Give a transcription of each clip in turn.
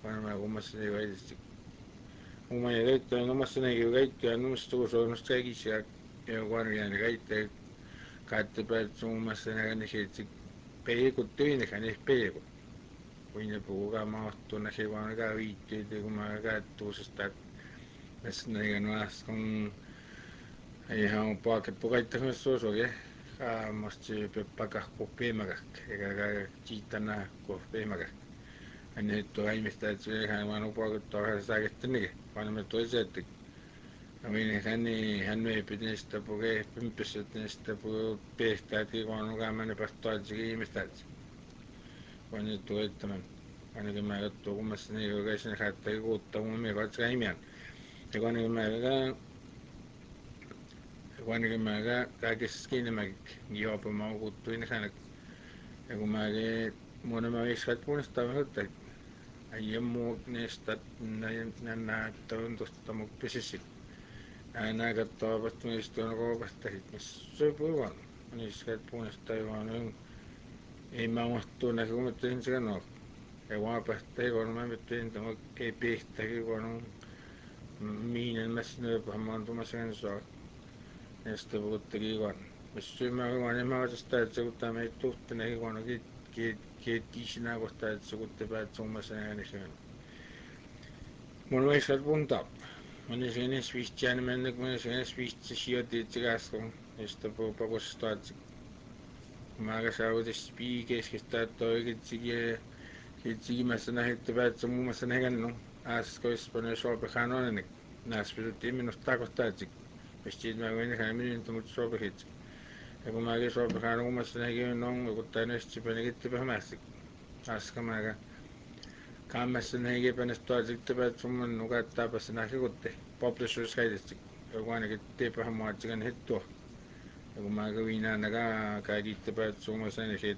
Panama kummassani kaitsik. Umay kaittaa nummassani kaikkia nummastuusuunust kaikisia ja kuarjani kaittaa kaattepäät summassani kanisiitsik peikut tyynäkäni peikut. Kuinne puhukaa mahtuna se vaan ka viittyy kun mä kaattuusesta mäsnäikä nuaskon ihan paaket pukaittas suusuke kaamasti peppaka kuppimakak eikä kiittänä kuppimakak. Ane toimesta että se ihan vaan upakuttaa saakettänike vaan me toiset Amin hän ei pitäisi puhua pympissä näistä puhua pehtääkin kun on käymään pastaa ihmistä vaan nyt tuettaman ainakin mä juttu kummassa niin jokaisen haittaa kuutta mun mielestä katsoa imian ja kun ainakin mä kaikessa kiinni mä juopumaan kuuttuin hänet ja kun mä mun mä viskaat puolesta mutta aiemmin muu näistä näitä on tuosta mut pysysit aina katsoa vasta niistä on koopasta se puhuvan niistä puolesta vaan ei mä mahtuu näkyy mutta en se ole ja vaapahtaa kun mä mitään tämä ei pihtäkin kun on miinen mä sinne pahamaan tuommoisen saa näistä puhuttekin kun missä mä vaan mä osasta että se kun tämä ei tuhtene kun on kiittää kohta että se kun te päät tuommoisen äänisen mun vaikka punta mun siinä switchaan mennä kun siinä switch sijoitit se kasvun näistä puhupakosta että mä saavutin spiikeskistä toikin Kiimässä nähty päätsä muun muassa nähnyt äskeispäin sopihan on niin näissä pidettiin minusta takostaitsi mistä mä voin nähdä minun mutta sopihit ja kun mäkin sopihan muun muassa näkin on kun tämä näistä päin kiitti mässä äsken mä kammassa näkin päin toisikti päätsä mun nukattaa päässä näki kutti publishers käytetty ja kun ainakin tiipähän muotsikan hittua ja kun mä kävin aina kaikitti päätsä muun muassa niin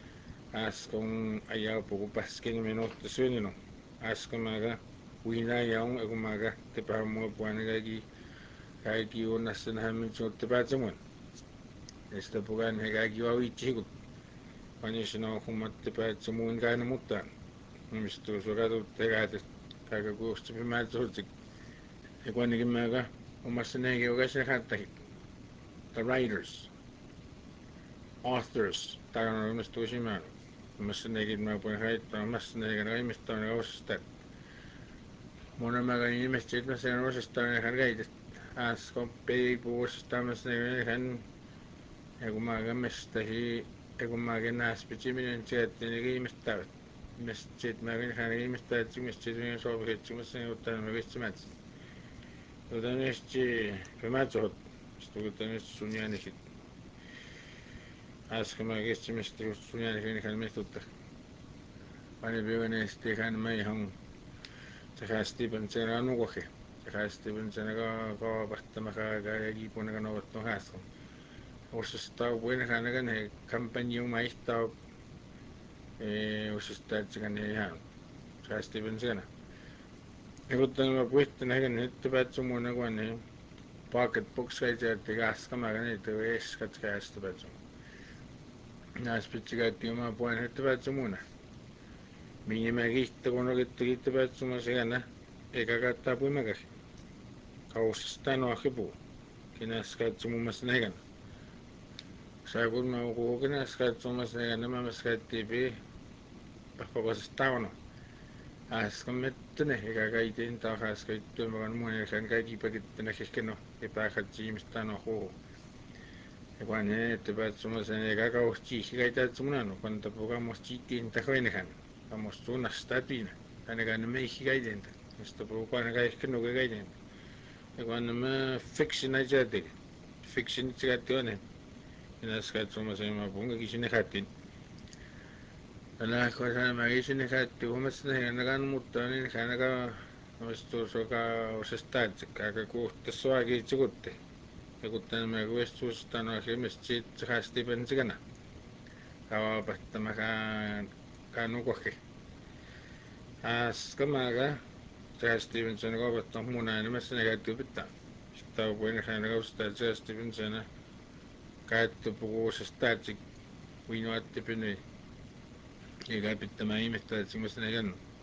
äsken ajaa puhu paskin minuutti synnyt äsken mä uina jaun kun mä tipähän mua puhana kaikki juonnassa nähdään minun suutti päätsä mun ja sitä puhutaan he kaikki vavitsi kun panis no hummatti päätsä muun käynä mutta mistä tuossa katut terätys kaikki kuusta mä suutsi ja kun ainakin mä omassa näinkin jokaisen hättäkin the writers authors takana on mistä tuossa mä Massa näkin mä puhuin haittaa massa näkin raimista on osasta mun mä käin ilmeisesti sit mä sen osasta hän käitit äsken peipuusta massa näkin hän ja kun mä kämmestähi ja kun mä käin näspitsiminen sieltä niin ihmistä mistä sit mä käin hän ihmistä että mistä sit minä sopi että massa näin ottaa mä vitsimät joten nästi mä tsohot sitten nästi sun jäänisit äsken mä kestsimistä just sun jäänisit hän mestuttaa Pani pyöneesti hän mä ihan se hästi pensena nuohi se hästi pensena kaapahtaa ja kiipuna noudattu hästä osasta puinen hän ne kampanju maistaa osasta että hän ihan se hästi pensena ja kun tämä puhutte näin että päätsä mun kun ne paket boksait että käskä mä niitä eskat kästä päätsä näis pitsi käytti mä puhuin että päätsä mun Minä kiittää kun kiittää päätsumä siellä eikä kattaa puimakas kausista noakin puu kenäs katso muun muassa näkän saa kun mä kuhun kenäs katso muun muassa näkän nämä mä käyttiin pii pakokosesta tauno äsken mettänä eikä kaikin taas käyttöön mä kan muun ja sen kaikki pakittänä keskeno ei pääkatsi ihmistä no huhu ja kun ne että päätsumä sen eikä kausti käytää suunnannut kun tapukaan musta siittiin tahoinähän Vamos suunnasta piina. Ainakaan me ei käydä. Mistä puhutaan kaikki nuke käydä. Ja kun mä fiksin näitä teki. Fiksin itse käytti on. Ja näissä katsomaan sen mä puhunkin sinne käyttiin. Ja kun mä sinne käytti huomassa ne ainakaan mutta niin ainakaan Nostuu soka osasta että aika kuuhta soakin itsukutti. Ja kun mä kuistuusta no semmoista siitä hästi pensikana. Kauapahtamakaan nukohki. Äsken Charles Stevenson kaupattaa mun äänimässä ne käyttöä pitää. Sitten on puhuin hän kaustaa Charles Stevenson käyttö puhuusesta että viinoatti pyni. Eikä pitämään ihmettä että semmoista ne kennu.